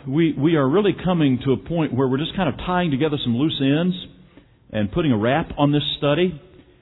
we are really coming to a point where we're just kind of tying together some loose ends and putting a wrap on this study.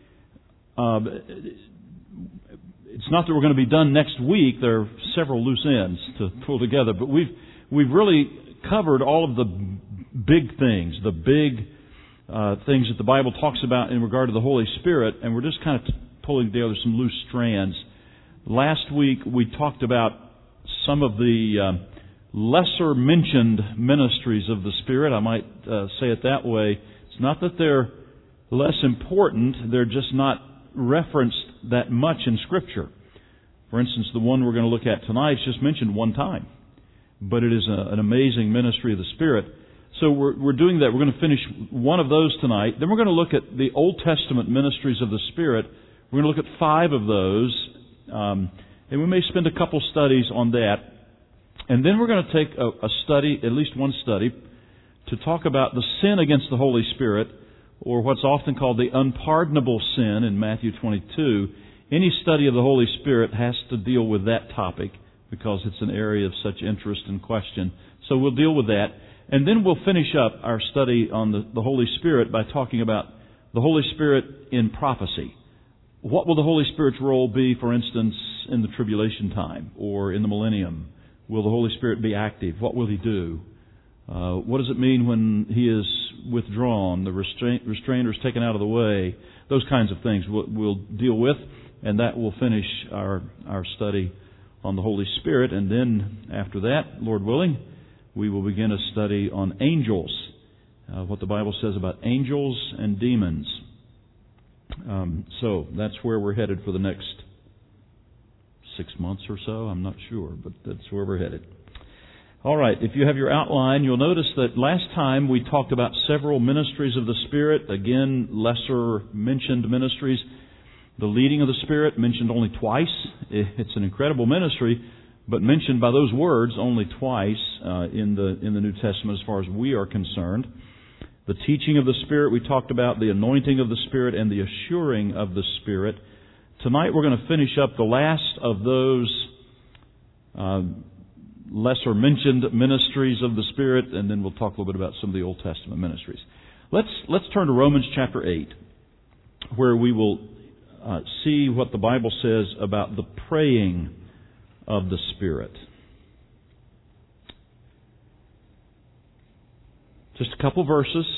It's not that we're going to be done next week. There are several loose ends to pull together, but we've really covered all of the big things, the big things that the Bible talks about in regard to the Holy Spirit, and we're just kind of pulling together some loose strands. Last week we talked about some of the lesser mentioned ministries of the Spirit. I might say it that way. It's not that they're less important, they're just not referenced that much in Scripture. For instance, the one we're going to look at tonight is just mentioned one time, but it is an amazing ministry of the Spirit. So we're doing that. We're going to finish one of those tonight. Then we're going to look at the Old Testament ministries of the Spirit. We're going to look at 5 of those, and we may spend a couple studies on that. And then we're going to take a study, at least one study, to talk about the sin against the Holy Spirit, or what's often called the unpardonable sin in Matthew 22. Any study of the Holy Spirit has to deal with that topic because it's an area of such interest and question. So we'll deal with that. And then we'll finish up our study on the Holy Spirit by talking about the Holy Spirit in prophecy. What will the Holy Spirit's role be, for instance, in the tribulation time or in the millennium? Will the Holy Spirit be active? What will He do? What does it mean when He is withdrawn, the restrainer is taken out of the way? Those kinds of things we'll deal with, and that will finish our study on the Holy Spirit. And then after that, Lord willing, we will begin a study on angels, what the Bible says about angels and demons. So that's where we're headed for the next 6 months or so. I'm not sure, but that's where we're headed. All right, if you have your outline, you'll notice that last time we talked about several ministries of the Spirit, again, lesser mentioned ministries. The leading of the Spirit mentioned only twice. It's an incredible ministry, but mentioned by those words only twice in the New Testament as far as we are concerned. The teaching of the Spirit, we talked about the anointing of the Spirit and the assuring of the Spirit. Tonight we're going to finish up the last of those lesser mentioned ministries of the Spirit, and then we'll talk a little bit about some of the Old Testament ministries. Let's turn to Romans chapter 8, where we will see what the Bible says about the praying of the Spirit. Just a couple verses,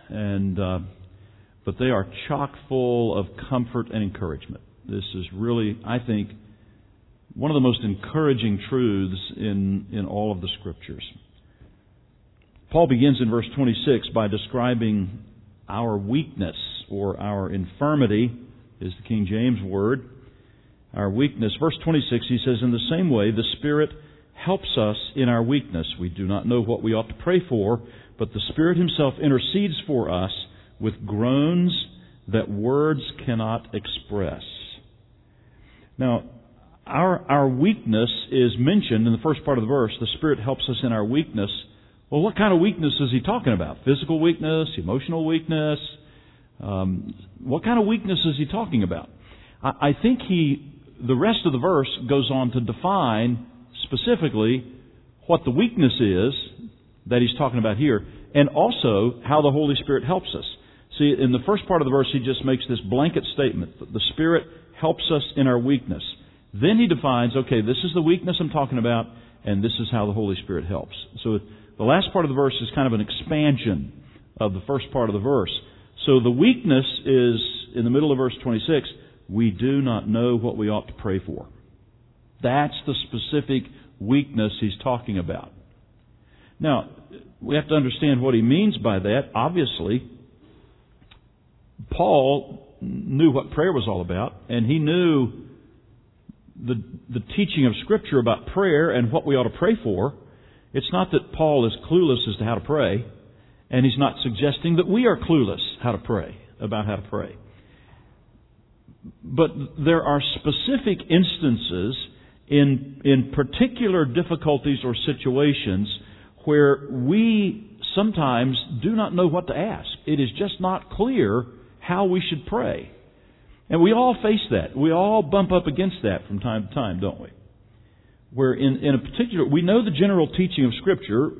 but they are chock full of comfort and encouragement. This is really, I think, one of the most encouraging truths in all of the Scriptures. Paul begins in verse 26 by describing our weakness, or our infirmity, is the King James word. Our weakness. Verse 26, he says, "In the same way, the Spirit helps us in our weakness. We do not know what we ought to pray for, but the Spirit Himself intercedes for us with groans that words cannot express." Now, our weakness is mentioned in the first part of the verse. The Spirit helps us in our weakness. Well, what kind of weakness is he talking about? Physical weakness, emotional weakness? What kind of weakness is he talking about? I think the rest of the verse goes on to define specifically what the weakness is that he's talking about here, and also how the Holy Spirit helps us. See, in the first part of the verse, he just makes this blanket statement that the Spirit helps us in our weakness. Then he defines, okay, this is the weakness I'm talking about, and this is how the Holy Spirit helps. So the last part of the verse is kind of an expansion of the first part of the verse. So the weakness is, in the middle of verse 26, we do not know what we ought to pray for. That's the specific weakness he's talking about. Now, we have to understand what he means by that. Obviously, Paul knew what prayer was all about, and he knew the teaching of Scripture about prayer and what we ought to pray for. It's not that Paul is clueless as to how to pray, and he's not suggesting that we are clueless about how to pray. But there are specific instances in particular difficulties or situations where we sometimes do not know what to ask. It is just not clear how we should pray. And we all face that. We all bump up against that from time to time, don't we? Where in a particular, we know the general teaching of Scripture,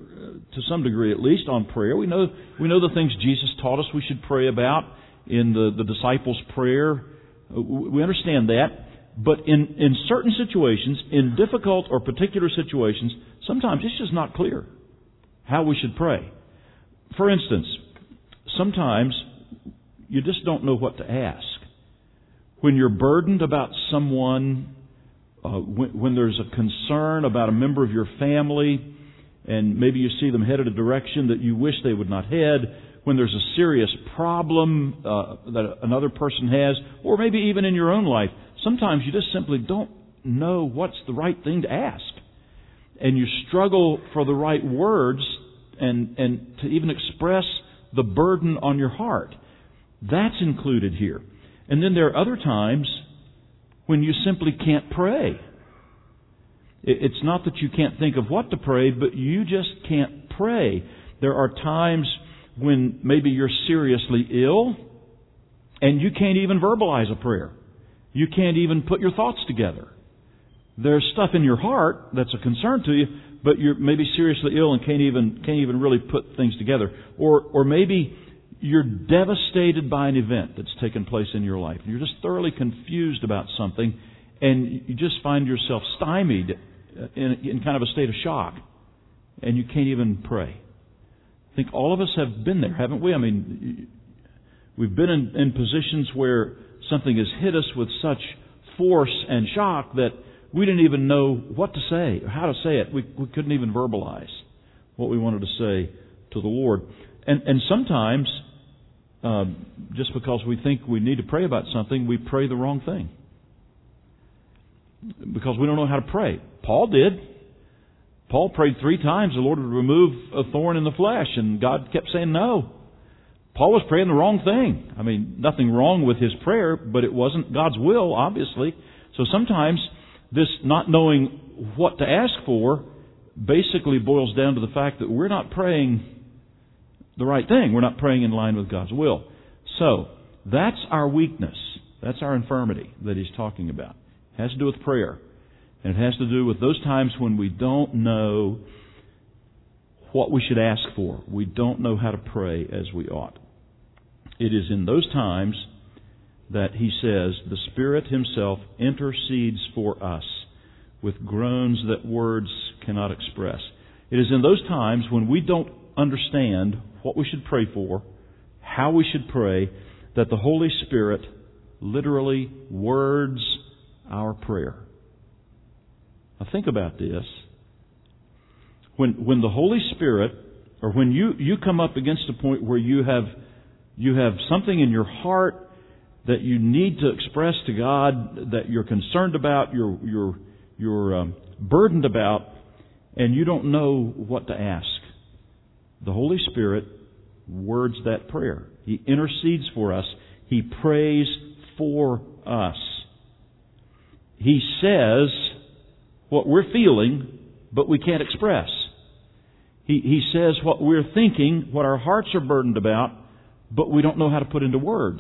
to some degree at least, on prayer. We know the things Jesus taught us we should pray about in the disciples' prayer. We understand that. But in certain situations, in difficult or particular situations, sometimes it's just not clear how we should pray. For instance, sometimes you just don't know what to ask. When you're burdened about someone, when there's a concern about a member of your family, and maybe you see them headed a direction that you wish they would not head, when there's a serious problem that another person has, or maybe even in your own life, sometimes you just simply don't know what's the right thing to ask. And you struggle for the right words and to even express the burden on your heart. That's included here. And then there are other times when you simply can't pray. It's not that you can't think of what to pray, but you just can't pray. There are times when maybe you're seriously ill and you can't even verbalize a prayer. You can't even put your thoughts together. There's stuff in your heart that's a concern to you, but you're maybe seriously ill and can't even really put things together. Or maybe you're devastated by an event that's taken place in your life. You're just thoroughly confused about something, and you just find yourself stymied in kind of a state of shock, and you can't even pray. I think all of us have been there, haven't we? I mean, we've been in positions where something has hit us with such force and shock that we didn't even know what to say, or how to say it. We couldn't even verbalize what we wanted to say to the Lord. And sometimes, just because we think we need to pray about something, we pray the wrong thing. Because we don't know how to pray. Paul did. Paul prayed 3 times the Lord would remove a thorn in the flesh, and God kept saying no. Paul was praying the wrong thing. I mean, nothing wrong with his prayer, but it wasn't God's will, obviously. So sometimes this not knowing what to ask for basically boils down to the fact that we're not praying the right thing. We're not praying in line with God's will. So, that's our weakness. That's our infirmity that he's talking about. It has to do with prayer. And it has to do with those times when we don't know what we should ask for. We don't know how to pray as we ought. It is in those times that he says, the Spirit Himself intercedes for us with groans that words cannot express. It is in those times when we don't understand what we should pray for, how we should pray, that the Holy Spirit literally words our prayer. Now think about this. When the Holy Spirit, or when you come up against a point where you have something in your heart that you need to express to God, that you're concerned about, you're burdened about, and you don't know what to ask, the Holy Spirit words that prayer. He intercedes for us. He prays for us. He says what we're feeling, but we can't express. He says what we're thinking, what our hearts are burdened about, but we don't know how to put into words.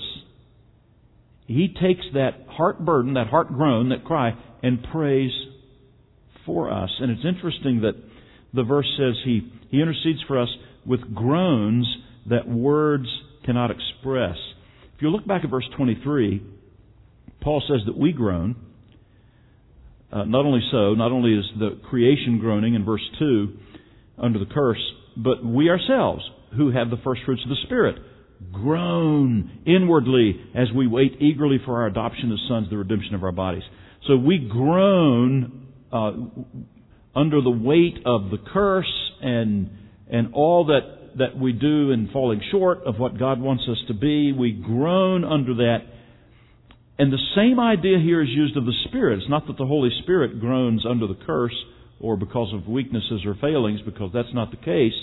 He takes that heart burden, that heart groan, that cry, and prays for us. And it's interesting that the verse says He intercedes for us with groans that words cannot express. If you look back at verse 23, Paul says that we groan. Not only is the creation groaning in verse 2 under the curse, but we ourselves, who have the first fruits of the Spirit, groan inwardly as we wait eagerly for our adoption as sons, the redemption of our bodies. So we groan under the weight of the curse and all that we do in falling short of what God wants us to be. We groan under that. And the same idea here is used of the Spirit. It's not that the Holy Spirit groans under the curse or because of weaknesses or failings, because that's not the case.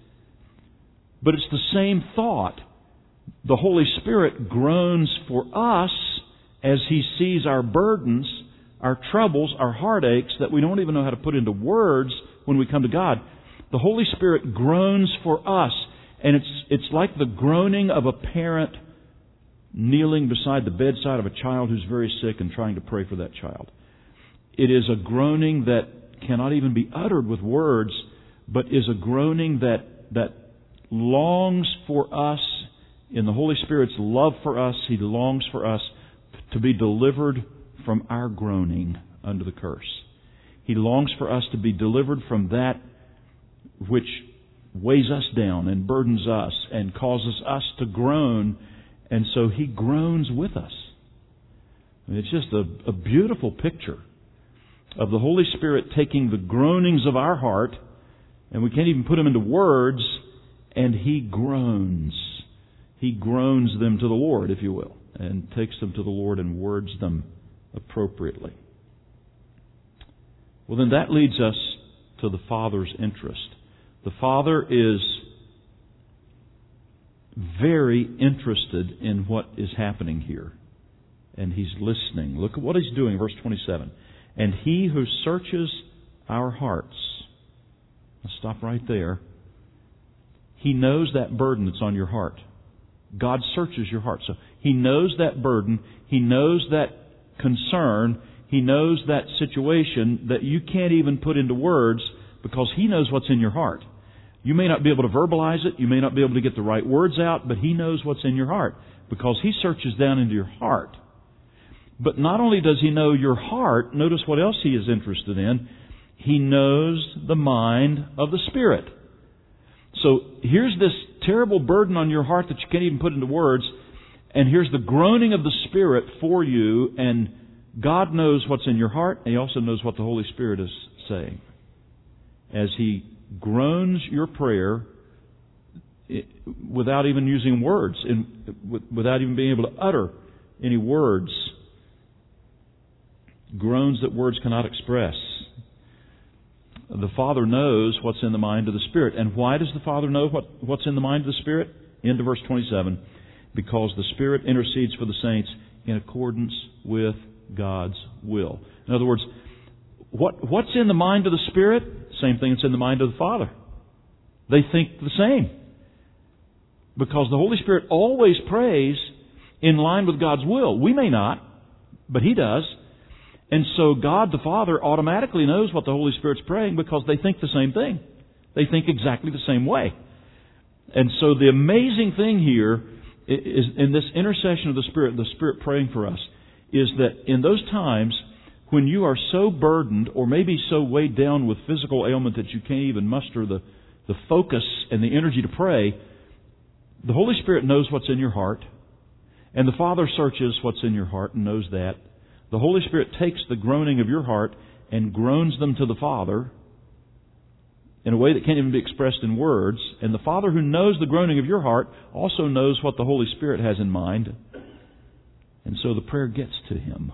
But it's the same thought. The Holy Spirit groans for us as He sees our burdens, our troubles, our heartaches that we don't even know how to put into words when we come to God. The Holy Spirit groans for us, and it's like the groaning of a parent kneeling beside the bedside of a child who's very sick and trying to pray for that child. It is a groaning that cannot even be uttered with words, but is a groaning that longs for us in the Holy Spirit's love for us. He longs for us to be delivered from our groaning under the curse. He longs for us to be delivered from that which weighs us down and burdens us and causes us to groan, and so He groans with us. It's just a beautiful picture of the Holy Spirit taking the groanings of our heart, and we can't even put them into words, and He groans. He groans them to the Lord, if you will, and takes them to the Lord and words them appropriately. Well, then that leads us to the Father's interest. The Father is very interested in what is happening here. And He's listening. Look at what He's doing, verse 27. And He who searches our hearts. Let's stop right there. He knows that burden that's on your heart. God searches your heart. So He knows that burden. He knows that concern. He knows that situation that you can't even put into words because He knows what's in your heart. You may not be able to verbalize it. You may not be able to get the right words out, but He knows what's in your heart because He searches down into your heart. But not only does He know your heart, notice what else He is interested in. He knows the mind of the Spirit. So here's this terrible burden on your heart that you can't even put into words, and here's the groaning of the Spirit for you, and God knows what's in your heart, and He also knows what the Holy Spirit is saying. As He groans your prayer without even using words, without even being able to utter any words, groans that words cannot express. The Father knows what's in the mind of the Spirit. And why does the Father know what's in the mind of the Spirit? Into verse 27. Because the Spirit intercedes for the saints in accordance with God's will. In other words, what's in the mind of the Spirit? Same thing that's in the mind of the Father. They think the same. Because the Holy Spirit always prays in line with God's will. We may not, but He does. And so God the Father automatically knows what the Holy Spirit's praying because they think the same thing. They think exactly the same way. And so the amazing thing here is in this intercession of the Spirit praying for us, is that in those times when you are so burdened or maybe so weighed down with physical ailment that you can't even muster the focus and the energy to pray, the Holy Spirit knows what's in your heart, and the Father searches what's in your heart and knows that. The Holy Spirit takes the groaning of your heart and groans them to the Father in a way that can't even be expressed in words. And the Father who knows the groaning of your heart also knows what the Holy Spirit has in mind. And so the prayer gets to Him.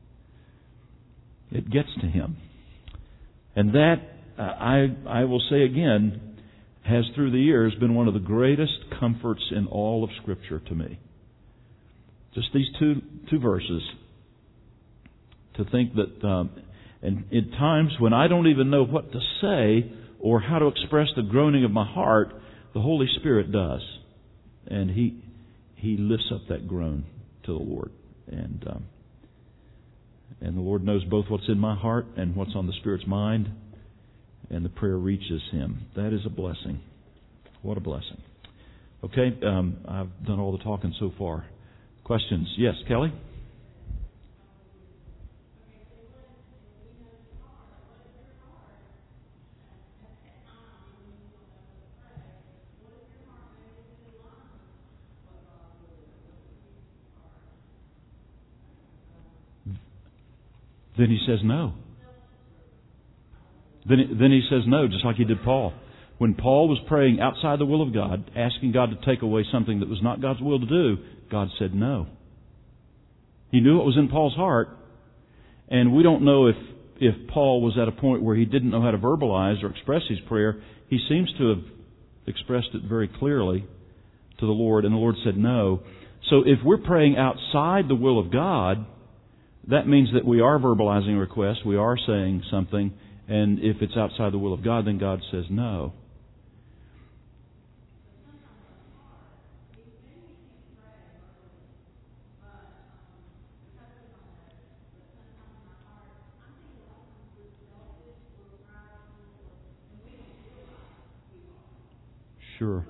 It gets to Him. And that, I will say again, has through the years been one of the greatest comforts in all of Scripture to me. Just these two verses. To think that, and in times when I don't even know what to say or how to express the groaning of my heart, the Holy Spirit does. And He lifts up that groan to the Lord. And the Lord knows both what's in my heart and what's on the Spirit's mind. And the prayer reaches Him. That is a blessing. What a blessing. Okay, I've done all the talking so far. Questions? Yes, Kelly? Then He says no. Then He says no, just like He did Paul. When Paul was praying outside the will of God, asking God to take away something that was not God's will to do, God said no. He knew what was in Paul's heart, and we don't know if Paul was at a point where he didn't know how to verbalize or express his prayer. He seems to have expressed it very clearly to the Lord, and the Lord said no. So if we're praying outside the will of God, that means that we are verbalizing a request, we are saying something, and if it's outside the will of God, then God says no. Sure.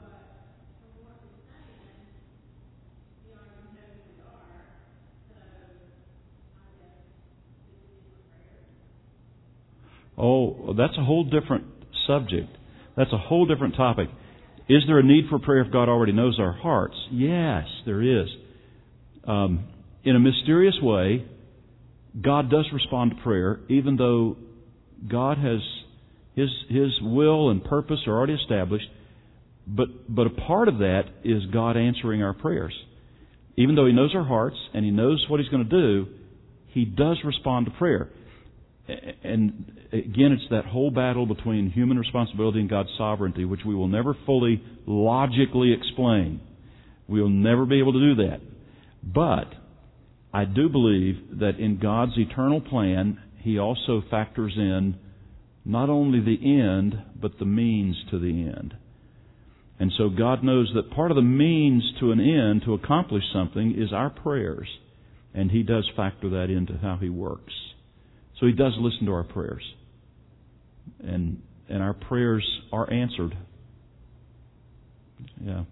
Oh, that's a whole different subject. That's a whole different topic. Is there a need for prayer if God already knows our hearts? Yes, there is. In a mysterious way, God does respond to prayer, even though God has His will and purpose are already established. But a part of that is God answering our prayers. Even though He knows our hearts and He knows what He's going to do, He does respond to prayer. And again, it's that whole battle between human responsibility and God's sovereignty, which we will never fully logically explain. We'll never be able to do that. But I do believe that in God's eternal plan, He also factors in not only the end, but the means to the end. And so God knows that part of the means to an end, to accomplish something, is our prayers. And He does factor that into how He works. So He does listen to our prayers. And our prayers are answered. Yeah.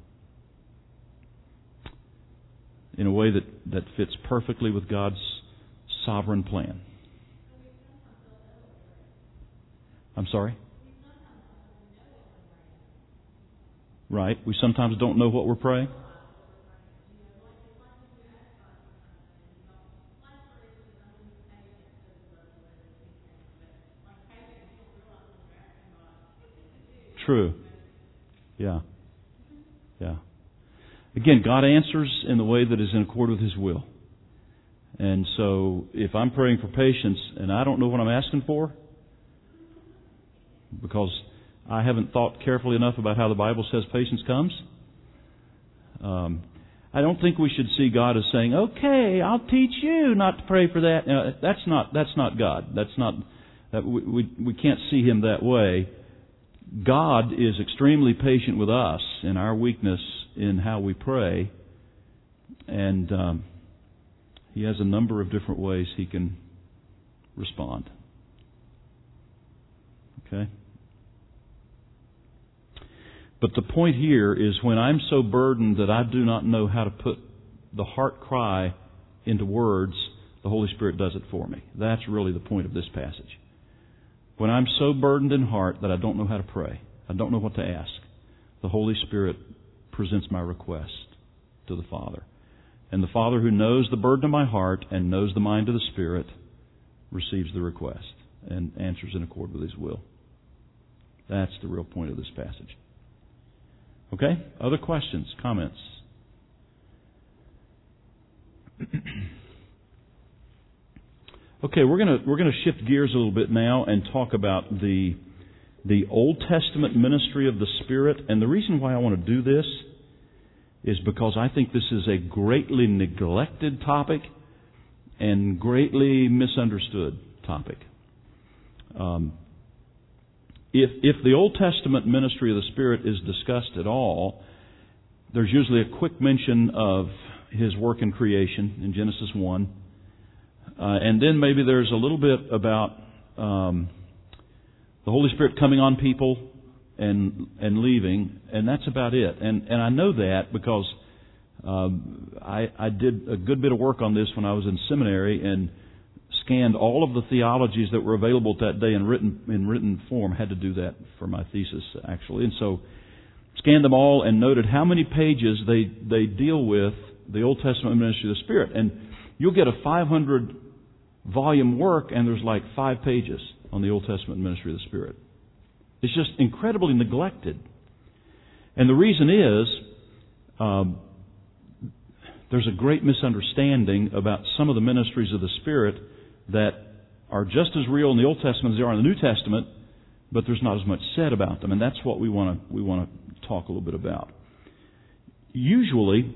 In a way that fits perfectly with God's sovereign plan. I'm sorry? Right. We sometimes don't know what we're praying. True. Yeah. Yeah. Again, God answers in the way that is in accord with His will. And so, if I'm praying for patience and I don't know what I'm asking for, because I haven't thought carefully enough about how the Bible says patience comes, I don't think we should see God as saying, "Okay, I'll teach you not to pray for that." That's not God. We can't see Him that way. God is extremely patient with us in our weakness in how we pray, and He has a number of different ways He can respond. Okay? But the point here is when I'm so burdened that I do not know how to put the heart cry into words, the Holy Spirit does it for me. That's really the point of this passage. When I'm so burdened in heart that I don't know how to pray, I don't know what to ask, the Holy Spirit presents my request to the Father. And the Father, who knows the burden of my heart and knows the mind of the Spirit, receives the request and answers in accord with His will. That's the real point of this passage. Okay? Other questions, comments? Okay, we're going to shift gears a little bit now and talk about the Old Testament ministry of the Spirit. And the reason why I want to do this is because I think this is a greatly neglected topic and greatly misunderstood topic. If the Old Testament ministry of the Spirit is discussed at all, there's usually a quick mention of His work in creation in Genesis 1. And then maybe there's a little bit about the Holy Spirit coming on people and leaving, and that's about it. And I know that because I did a good bit of work on this when I was in seminary and scanned all of the theologies that were available that day in written form. I had to do that for my thesis, actually. And so scanned them all and noted how many pages they deal with the Old Testament ministry of the Spirit. And you'll get a 500-volume work, and there's like 5 pages on the Old Testament ministry of the Spirit. It's just incredibly neglected. And the reason is there's a great misunderstanding about some of the ministries of the Spirit that are just as real in the Old Testament as they are in the New Testament, but there's not as much said about them. And that's what we want to talk a little bit about. Usually,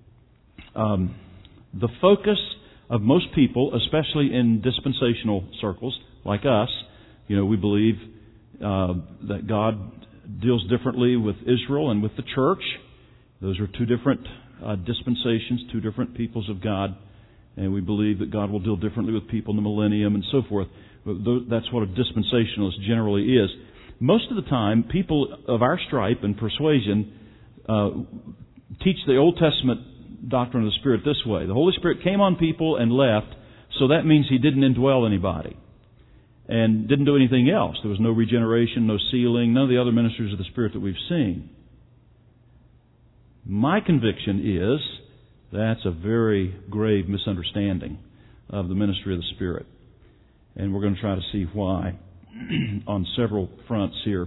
the focus of most people, especially in dispensational circles like us, we believe that God deals differently with Israel and with the church. Those are two different dispensations, two different peoples of God. And we believe that God will deal differently with people in the millennium and so forth. That's what a dispensationalist generally is. most of the time, people of our stripe and persuasion teach the Old Testament doctrine of the Spirit this way. The Holy Spirit came on people and left, so that means He didn't indwell anybody and didn't do anything else. There was no regeneration, no sealing, none of the other ministries of the Spirit that we've seen. My conviction is that's a very grave misunderstanding of the ministry of the Spirit. And we're going to try to see why on several fronts here.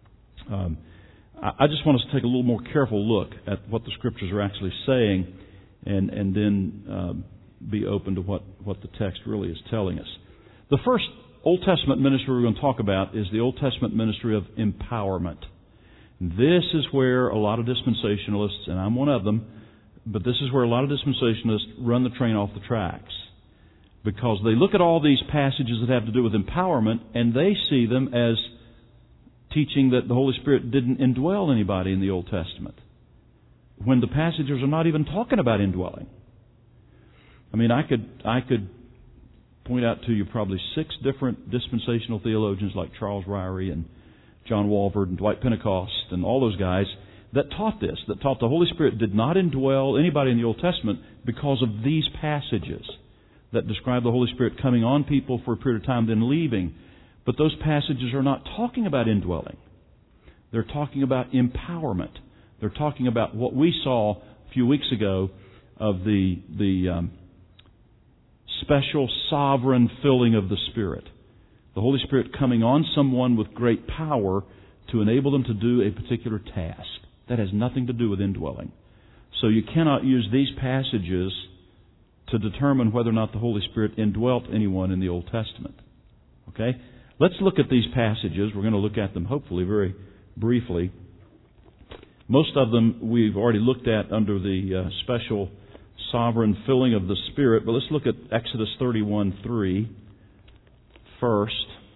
I just want us to take a little more careful look at what the Scriptures are actually saying and then be open to what the text really is telling us. The first Old Testament ministry we're going to talk about is the Old Testament ministry of empowerment. This is where a lot of dispensationalists, and I'm one of them, but this is where a lot of dispensationalists run the train off the tracks. Because they look at all these passages that have to do with empowerment, and they see them as teaching that the Holy Spirit didn't indwell anybody in the Old Testament, when the passages are not even talking about indwelling. I mean, I could point out to you probably 6 different dispensational theologians like Charles Ryrie and John Walvoord and Dwight Pentecost and all those guys that taught this, that taught the Holy Spirit did not indwell anybody in the Old Testament because of these passages that describe the Holy Spirit coming on people for a period of time, then leaving. But those passages are not talking about indwelling. They're talking about empowerment. They're talking about what we saw a few weeks ago of the special sovereign filling of the Spirit. The Holy Spirit coming on someone with great power to enable them to do a particular task. That has nothing to do with indwelling. So you cannot use these passages to determine whether or not the Holy Spirit indwelt anyone in the Old Testament. Okay? Let's look at these passages. We're going to look at them hopefully very briefly. Most of them we've already looked at under the special sovereign filling of the Spirit, but let's look at Exodus 31:3 first.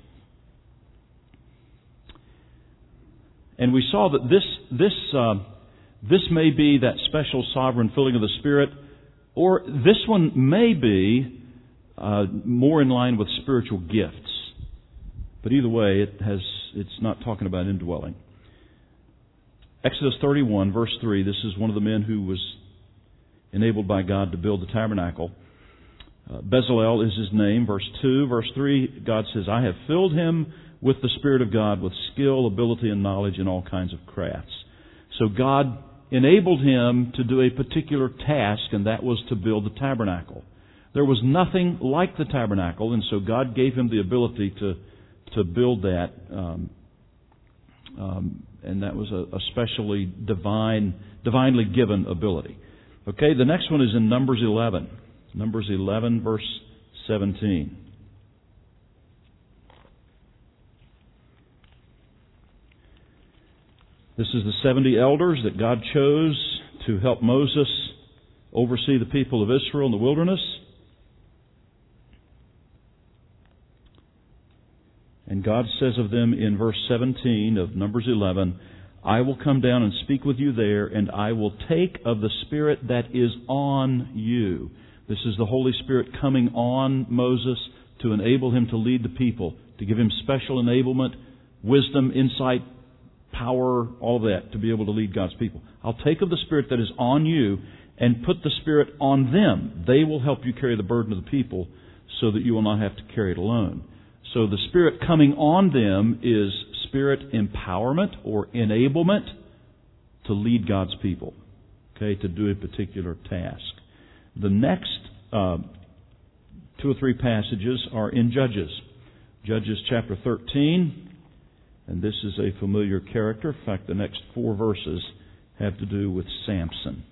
And we saw that this may be that special sovereign filling of the Spirit, or this one may be more in line with spiritual gifts. But either way, it's not talking about indwelling. Exodus 31, verse 3, this is one of the men who was enabled by God to build the tabernacle. Bezalel is his name. Verse 2. Verse 3, God says, I have filled him with the Spirit of God, with skill, ability, and knowledge in all kinds of crafts. So God enabled him to do a particular task, and that was to build the tabernacle. There was nothing like the tabernacle, and so God gave him the ability to build that, and that was a specially divinely given ability. Okay, the next one is in Numbers 11. Numbers 11, verse 17. This is the 70 elders that God chose to help Moses oversee the people of Israel in the wilderness. And God says of them in verse 17 of Numbers 11, I will come down and speak with you there, and I will take of the Spirit that is on you. This is the Holy Spirit coming on Moses to enable him to lead the people, to give him special enablement, wisdom, insight, power, all of that, to be able to lead God's people. I'll take of the Spirit that is on you and put the Spirit on them. They will help you carry the burden of the people so that you will not have to carry it alone. So the Spirit coming on them is Spirit empowerment or enablement to lead God's people, okay, to do a particular task. The next 2 or 3 passages are in Judges. Judges chapter 13, and this is a familiar character. In fact, the next 4 verses have to do with Samson.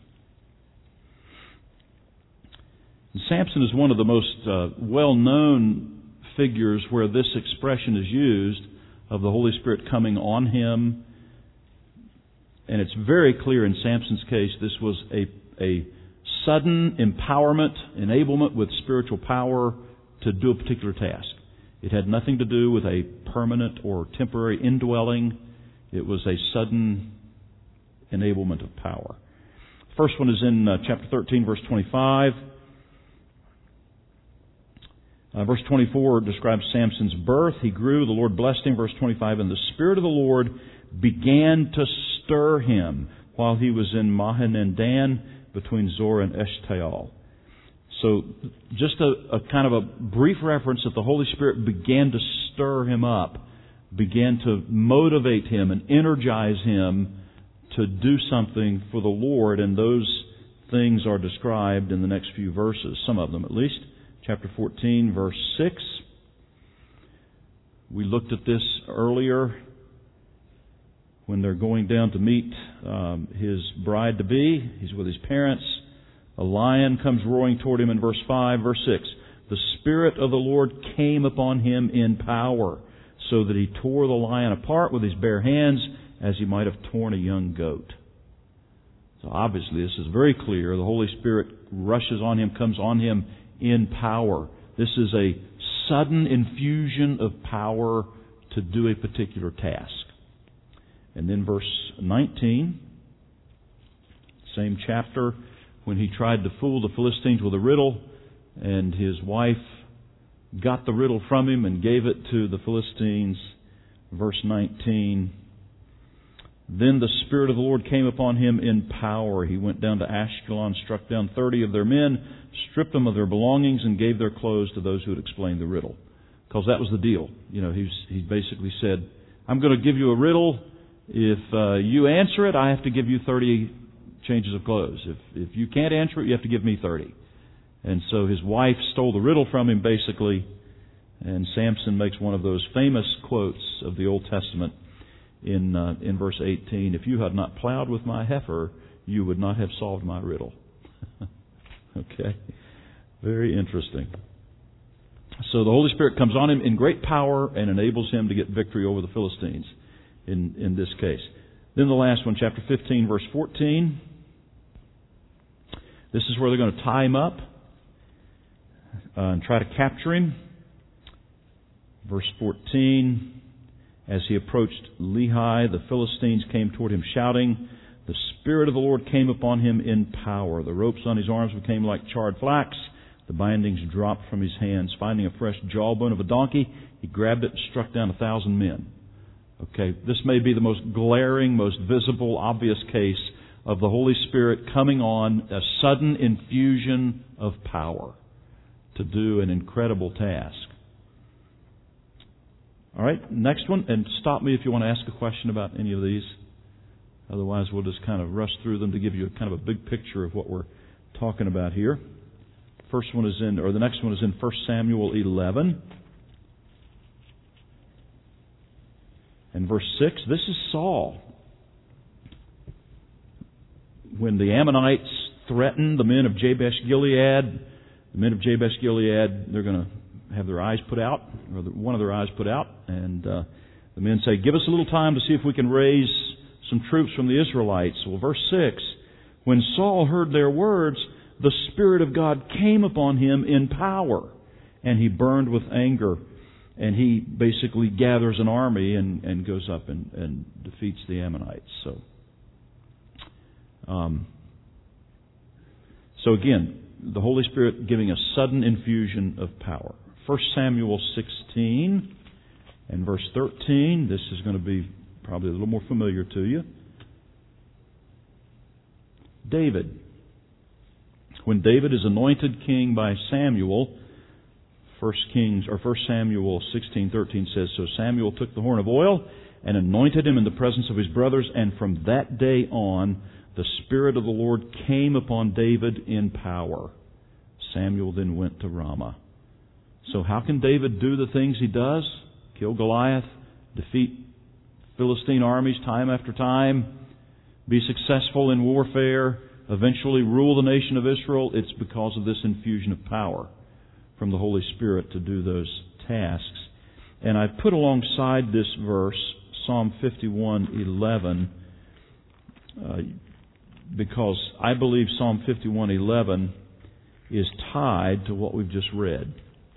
And Samson is one of the most well-known figures where this expression is used of the Holy Spirit coming on him. And it's very clear in Samson's case this was a sudden empowerment, enablement with spiritual power to do a particular task. It had nothing to do with a permanent or temporary indwelling. It was a sudden enablement of power. First one is in chapter 13, verse 25. Verse 24 describes Samson's birth. He grew, the Lord blessed him. Verse 25, and the Spirit of the Lord began to stir him while he was in Mahaneh Dan between Zor and Eshtaol. So just a kind of a brief reference that the Holy Spirit began to stir him up, began to motivate him and energize him to do something for the Lord, and those things are described in the next few verses, some of them at least. Chapter 14, verse 6. We looked at this earlier when they're going down to meet his bride-to-be. He's with his parents. A lion comes roaring toward him in verse 5. Verse 6. The Spirit of the Lord came upon him in power, so that he tore the lion apart with his bare hands as he might have torn a young goat. So obviously this is very clear. The Holy Spirit rushes on him, comes on him in power. This is a sudden infusion of power to do a particular task. And then verse 19, same chapter, when he tried to fool the Philistines with a riddle, and his wife got the riddle from him and gave it to the Philistines. Verse 19, then the Spirit of the Lord came upon him in power. He went down to Ashkelon, struck down 30 of their men, stripped them of their belongings, and gave their clothes to those who had explained the riddle. Because that was the deal. He basically said, I'm going to give you a riddle. If you answer it, I have to give you 30 changes of clothes. If you can't answer it, you have to give me 30. And so his wife stole the riddle from him, basically. And Samson makes one of those famous quotes of the Old Testament in verse 18. If you had not plowed with my heifer, you would not have solved my riddle. Okay? Very interesting. So the Holy Spirit comes on him in great power and enables him to get victory over the Philistines in this case. Then the last one, chapter 15, verse 14. This is where they're going to tie him up and try to capture him. Verse 14, as he approached Lehi, the Philistines came toward him shouting. The Spirit of the Lord came upon him in power. The ropes on his arms became like charred flax. The bindings dropped from his hands. Finding a fresh jawbone of a donkey, he grabbed it and struck down 1,000 men. Okay, this may be the most glaring, most visible, obvious case of the Holy Spirit coming on, a sudden infusion of power to do an incredible task. All right, next one, and stop me if you want to ask a question about any of these. Otherwise, we'll just kind of rush through them to give you kind of a big picture of what we're talking about here. The next one is in 1 Samuel 11. And verse 6, this is Saul. When the Ammonites threatened the men of Jabesh-Gilead, they're going to have their eyes put out, or one of their eyes put out, and the men say, give us a little time to see if we can raise some troops from the Israelites. Well, verse 6, when Saul heard their words, the Spirit of God came upon him in power, and he burned with anger. And he basically gathers an army and goes up and defeats the Ammonites. So again, the Holy Spirit giving a sudden infusion of power. 1 Samuel 16 and verse 13. This is going to be probably a little more familiar to you. David. When David is anointed king by Samuel, 1 Samuel 16:13 says, so Samuel took the horn of oil and anointed him in the presence of his brothers, and from that day on the Spirit of the Lord came upon David in power. Samuel then went to Ramah. So how can David do the things he does? Kill Goliath, defeat Philistine armies time after time, be successful in warfare, eventually rule the nation of Israel? It's because of this infusion of power from the Holy Spirit to do those tasks. And I put alongside this verse Psalm 51:11 because I believe Psalm 51:11 is tied to what we've just read.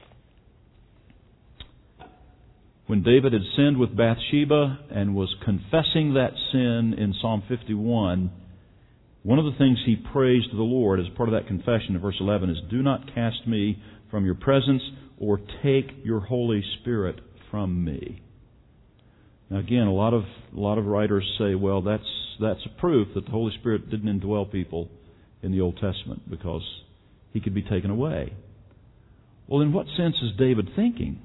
When David had sinned with Bathsheba and was confessing that sin in Psalm 51, one of the things he prays to the Lord as part of that confession in verse 11 is, do not cast me from your presence, or take your Holy Spirit from me. Now again, a lot of writers say, well, that's a proof that the Holy Spirit didn't indwell people in the Old Testament because He could be taken away. Well, in what sense is David thinking?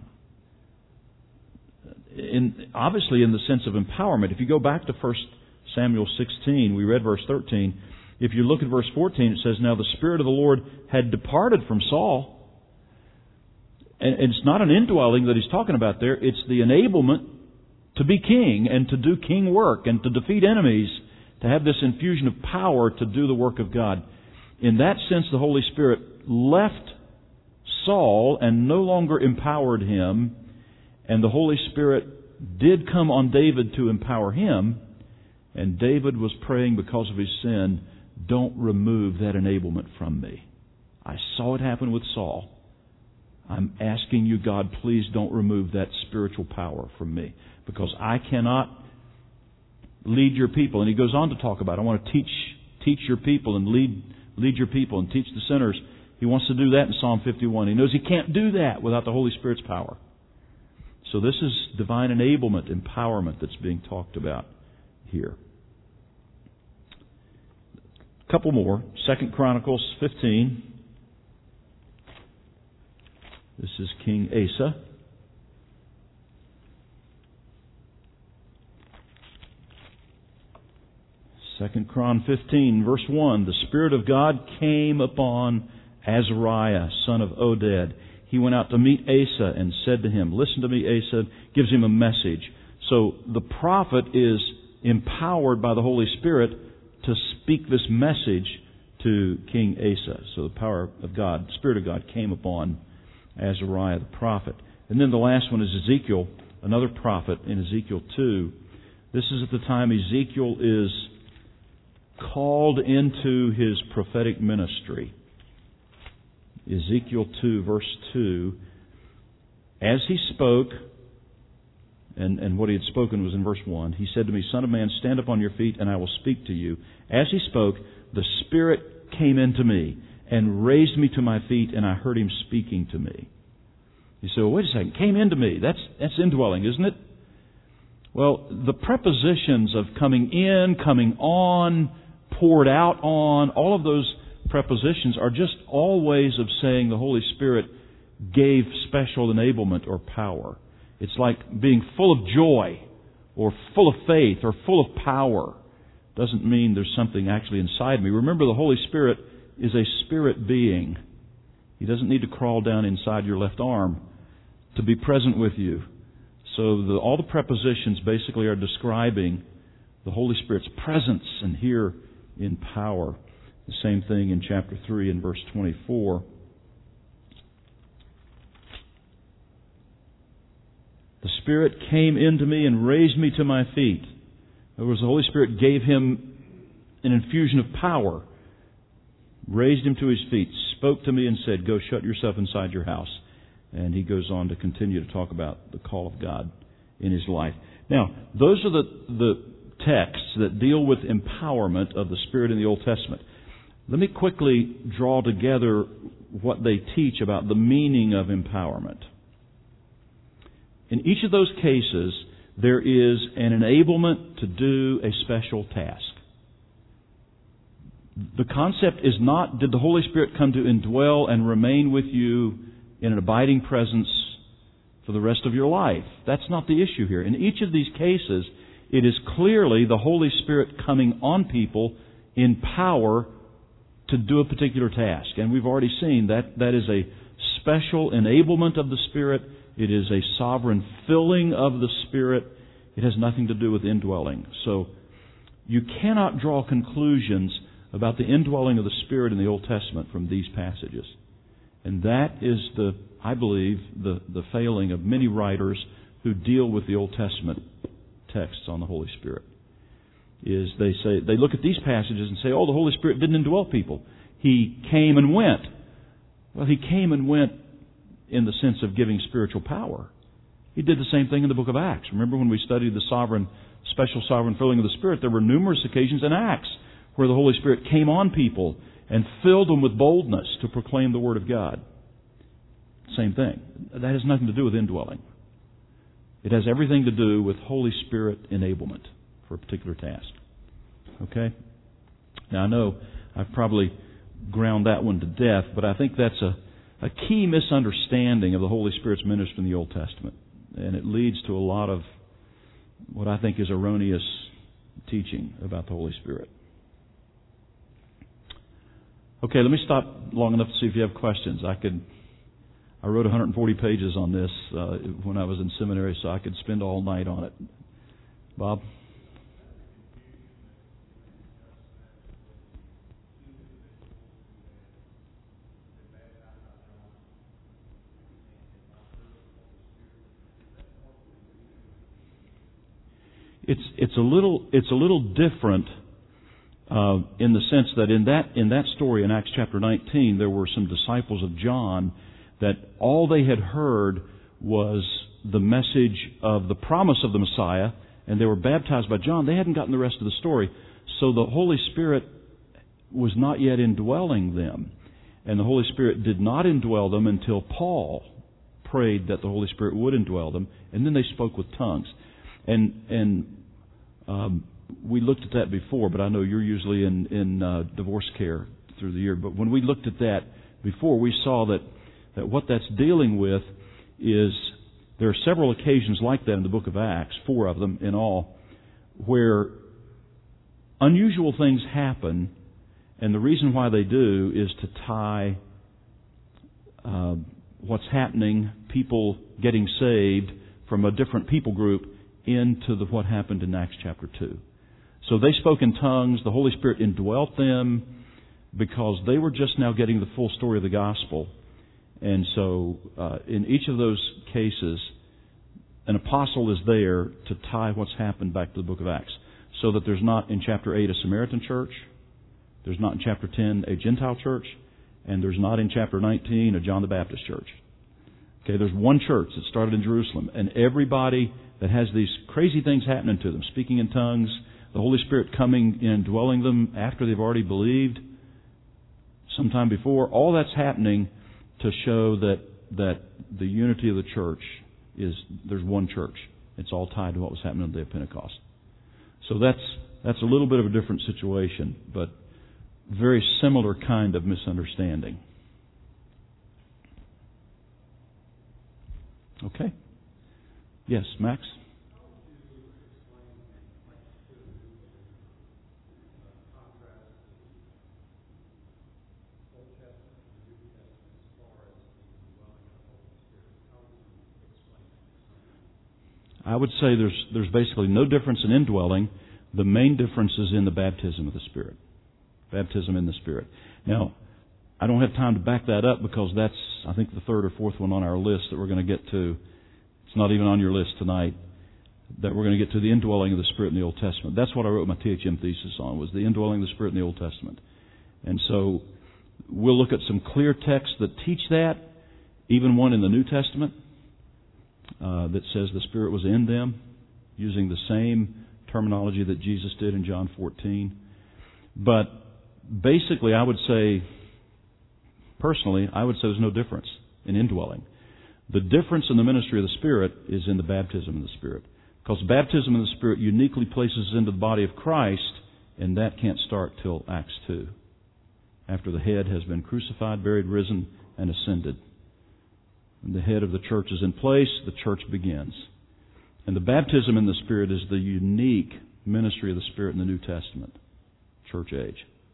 Obviously in the sense of empowerment. If you go back to 1 Samuel 16, we read verse 13. If you look at verse 14, it says, now the Spirit of the Lord had departed from Saul. And it's not an indwelling that he's talking about there. It's the enablement to be king and to do king work and to defeat enemies, to have this infusion of power to do the work of God. In that sense, the Holy Spirit left Saul and no longer empowered him, and the Holy Spirit did come on David to empower him, and David was praying because of his sin, don't remove that enablement from me. I saw it happen with Saul. I'm asking you, God, please don't remove that spiritual power from me, because I cannot lead your people. And he goes on to talk about, I want to teach your people and lead your people and teach the sinners. He wants to do that in Psalm 51. He knows he can't do that without the Holy Spirit's power. So this is divine enablement, empowerment that's being talked about here. A couple more. 2 Chronicles 15. This is King Asa. 2 Chron 15, verse 1. The Spirit of God came upon Azariah, son of Oded. He went out to meet Asa and said to him, listen to me, Asa, gives him a message. So the prophet is empowered by the Holy Spirit to speak this message to King Asa. So the power of God, the Spirit of God came upon Azariah the prophet. And then the last one is Ezekiel, another prophet in Ezekiel 2. This is at the time Ezekiel is called into his prophetic ministry. Ezekiel 2, verse 2. As he spoke, and what he had spoken was in verse 1, he said to me, Son of man, stand up on your feet, and I will speak to you. As he spoke, the Spirit came into me and raised me to my feet, and I heard Him speaking to me. You say, well, wait a second, came into me. That's indwelling, isn't it? Well, the prepositions of coming in, coming on, poured out on, all of those prepositions are just all ways of saying the Holy Spirit gave special enablement or power. It's like being full of joy or full of faith or full of power. Doesn't mean there's something actually inside me. Remember, the Holy Spirit is a spirit being. He doesn't need to crawl down inside your left arm to be present with you. So all the prepositions basically are describing the Holy Spirit's presence and here in power. The same thing in chapter 3 and verse 24. The Spirit came into me and raised me to my feet. In other words, the Holy Spirit gave him an infusion of power, raised him to his feet, spoke to me and said, go shut yourself inside your house. And he goes on to continue to talk about the call of God in his life. Now, those are the texts that deal with empowerment of the Spirit in the Old Testament. Let me quickly draw together what they teach about the meaning of empowerment. In each of those cases, there is an enablement to do a special task. The concept is not, did the Holy Spirit come to indwell and remain with you in an abiding presence for the rest of your life? That's not the issue here. In each of these cases, it is clearly the Holy Spirit coming on people in power to do a particular task. And we've already seen that is a special enablement of the Spirit. It is a sovereign filling of the Spirit. It has nothing to do with indwelling. So you cannot draw conclusions about the indwelling of the Spirit in the Old Testament from these passages. And that is I believe, the failing of many writers who deal with the Old Testament texts on the Holy Spirit. Is they look at these passages and say, oh, the Holy Spirit didn't indwell people. He came and went. Well, He came and went in the sense of giving spiritual power. He did the same thing in the book of Acts. Remember when we studied the special sovereign filling of the Spirit, there were numerous occasions in Acts where the Holy Spirit came on people and filled them with boldness to proclaim the Word of God. Same thing. That has nothing to do with indwelling. It has everything to do with Holy Spirit enablement for a particular task. Okay? Now I know I've probably ground that one to death, but I think that's a key misunderstanding of the Holy Spirit's ministry in the Old Testament. And it leads to a lot of what I think is erroneous teaching about the Holy Spirit. Okay, let me stop long enough to see if you have questions. I wrote 140 pages on this when I was in seminary, so I could spend all night on it. Bob? It's a little different in the sense that in that story in Acts chapter 19 there were some disciples of John that all they had heard was the message of the promise of the Messiah, and they were baptized by John. They hadn't gotten the rest of the story, so the Holy Spirit was not yet indwelling them, and the Holy Spirit did not indwell them until Paul prayed that the Holy Spirit would indwell them, and then they spoke with tongues. And we looked at that before, but I know you're usually in divorce care through the year. But when we looked at that before, we saw that what that's dealing with is there are several occasions like that in the book of Acts, 4 of them in all, where unusual things happen, and the reason why they do is to tie what's happening, people getting saved from a different people group, into what happened in Acts chapter 2. So they spoke in tongues, the Holy Spirit indwelt them because they were just now getting the full story of the gospel. And so in each of those cases, an apostle is there to tie what's happened back to the book of Acts. So that there's not in chapter 8 a Samaritan church, there's not in chapter 10 a Gentile church, and there's not in chapter 19 a John the Baptist church. Okay, there's one church that started in Jerusalem, and everybody that has these crazy things happening to them, speaking in tongues, the Holy Spirit coming and dwelling them after they've already believed, sometime before, all that's happening to show that the unity of the church is, there's one church. It's all tied to what was happening on the day of Pentecost. So that's a little bit of a different situation, but very similar kind of misunderstanding. Okay? Yes, Max? I would say there's basically no difference in indwelling. The main difference is in the baptism of the Spirit. Baptism in the Spirit. Now, I don't have time to back that up because that's, I think, the third or fourth one on our list that we're going to get to. It's not even on your list tonight, that we're going to get to the indwelling of the Spirit in the Old Testament. That's what I wrote my THM thesis on, was the indwelling of the Spirit in the Old Testament. And so we'll look at some clear texts that teach that, even one in the New Testament that says the Spirit was in them, using the same terminology that Jesus did in John 14. But basically, I would say, personally, there's no difference in indwelling. The difference in the ministry of the Spirit is in the baptism of the Spirit. Because baptism of the Spirit uniquely places us into the body of Christ, and that can't start till Acts 2. After the head has been crucified, buried, risen, and ascended. And the head of the church is in place, the church begins. And the baptism in the Spirit is the unique ministry of the Spirit in the New Testament, church age.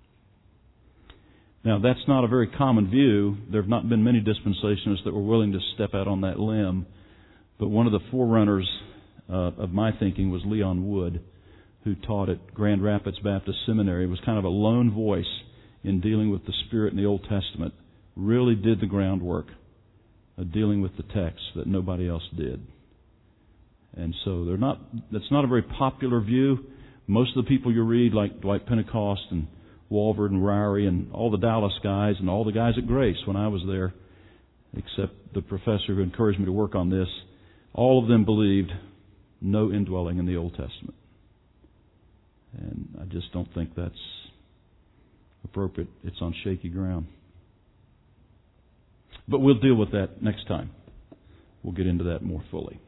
Now, that's not a very common view. There have not been many dispensationalists that were willing to step out on that limb. But one of the forerunners of my thinking was Leon Wood, who taught at Grand Rapids Baptist Seminary. It was kind of a lone voice in dealing with the Spirit in the Old Testament. Really did the groundwork of dealing with the text that nobody else did. And so that's not a very popular view. Most of the people you read, like Dwight Pentecost and Walvoord and Ryrie and all the Dallas guys and all the guys at Grace when I was there, except the professor who encouraged me to work on this, all of them believed no indwelling in the Old Testament. And I just don't think that's appropriate. It's on shaky ground. But we'll deal with that next time. We'll get into that more fully.